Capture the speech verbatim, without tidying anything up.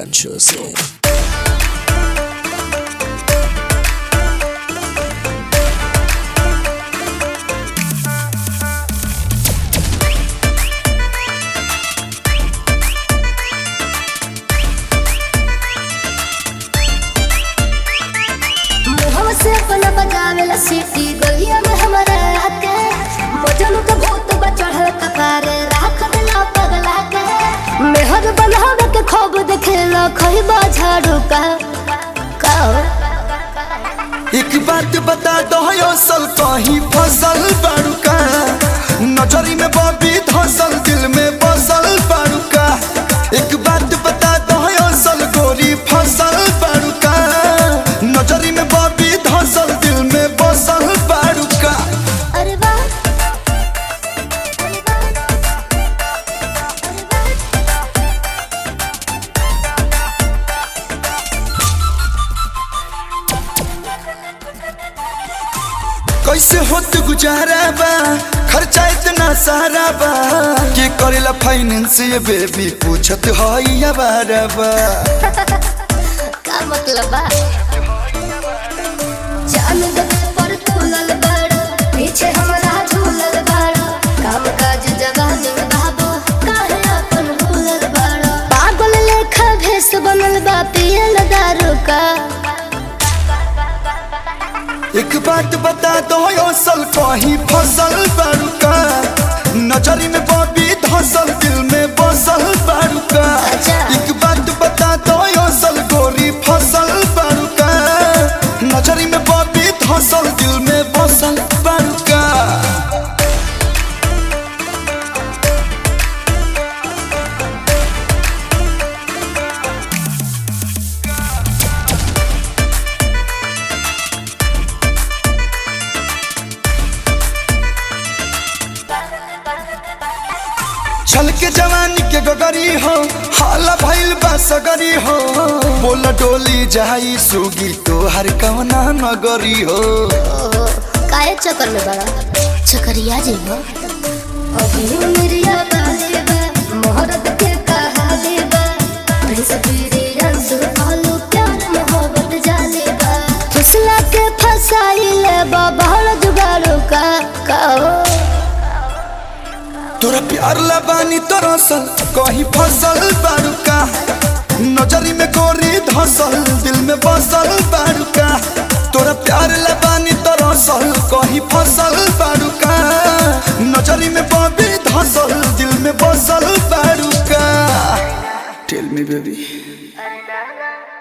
José. से अपना बजावेला सीटी गलिया में हमारे आके मजनू के भूत बचढ़ कपारे राख देला पगला के मेहर बनावे के खूब देखेला खइबा झाड़ू का का एक बात बता दो असल कहीं फसल बारू का नजरी में बबी धसल दिल में बसल बारू का एक बात बता दो असल गोरी फसल बारू का नजरी में बबी धसल दिल में बसल बारू का। अरे वाह कैसे होत गुजारा बा खर्चा इतना सारा बा के करेला फाइनेंस ये बेबी पूछत हई अबारा बा का मतलब बा जान दे पर तुलल बड़ा पीछे हमरा झूलल बड़ा काम काज जवान बाबू काहे अपन भूलल बड़ा पागल लेखा भेस बनल बा पियल दारू का। एक बात बता दो असल कहीं फसल बारू का नजरी में बबी धसल दिल में बसल बारू का। एक बात बता दो असल गोरी फसल बारू का नजरी में बबी धसल दिल में बसल बारू का। छल के जवानी के गगरी हो हाला भइल बा सगरी हो बोला डोली जाई सुगी तो हर कवना नगरी हो। काहे चक्कर में बड़ा चक्करिया जी हो अभी मेरिया बाले बा मोहरत के कहा ले बा प्रिंस पीरी रंस आलू प्यार मोहब्बत जाले बा फसला के फसाई ले बा बहड़ जुगाड़ू का का तोरा प्यार लबानी तोरा सल कहीं फसल बारू का नजरी में गोरी धसल दिल में बसल बारू का तोरा प्यार लबानी तोरा सल कहीं फसल बारू का नजरी में बबी धसल दिल में बसल बारू का। Tell me baby.